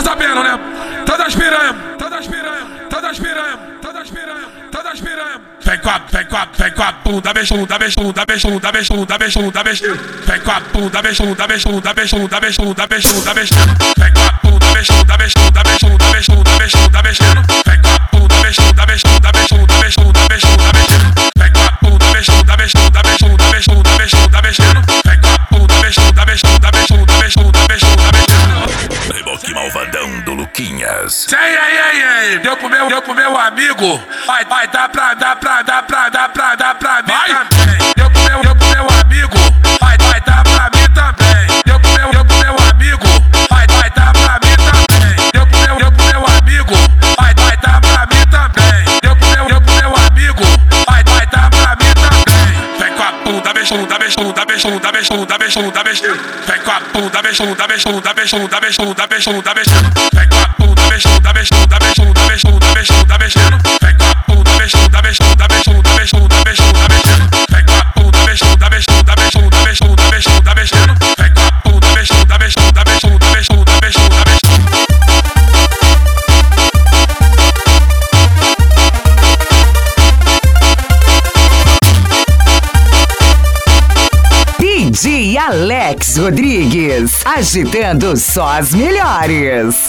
sabendo, né? Todas piranha, todas piranha, todas piranha, todas piranha, todas piranha. Vem com a bunda, bunda, bunda, bunda, bunda, bunda, vem com a bunda, bunda, bunda, bunda, bunda, bunda, vem com a bunda, bunda, bunda, bunda, bunda, bunda, vem com a bunda, bunda, bunda, bunda, bunda, vem com a bunda, bunda, bunda, bunda, bunda, vem com a bunda, bunda, bunda, bunda, Reboque malvadão do Luquinhas. Ei, deu pro meu amigo, vai dar pra mim também. Deu pro meu amigo, vai dar pra mim também. Deu pro meu amigo, vai dar pra mim também. Deu pro meu amigo, vai dar pra mim também. Deu pro meu amigo, vai dar pra mim também. Vem com a bunda, bunda, bunda, bunda, bunda, bunda, vem com a bunda, bunda, bunda, bunda, bunda, bunda, vem com a bunda, bunda, bunda, bunda, bunda, bunda, vem com a bunda, bunda, bunda, bunda, bunda, bunda, vem com a bunda, bunda, bunda, bunda, bunda, vem com a bunda, bunda, bunda, bunda, bunda. DJ Alex Rodrigues, agitando só as melhores.